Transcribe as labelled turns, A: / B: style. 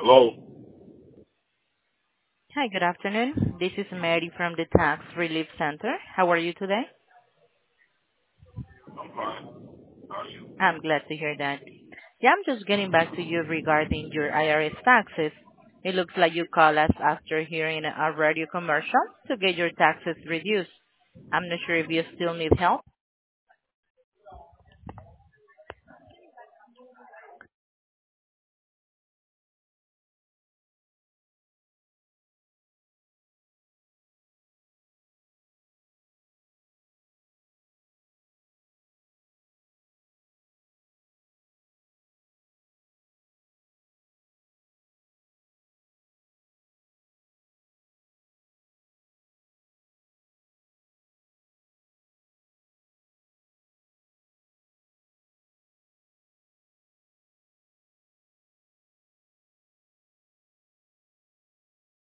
A: Hello.
B: Hi, good afternoon. This is Mary from the Tax Relief Center. How are you today?
A: I'm fine. How are you?
B: I'm glad to hear that. Yeah, I'm just getting back to you regarding your IRS taxes. It looks like you called us after hearing a radio commercial to get your taxes reduced. I'm not sure if you still need help.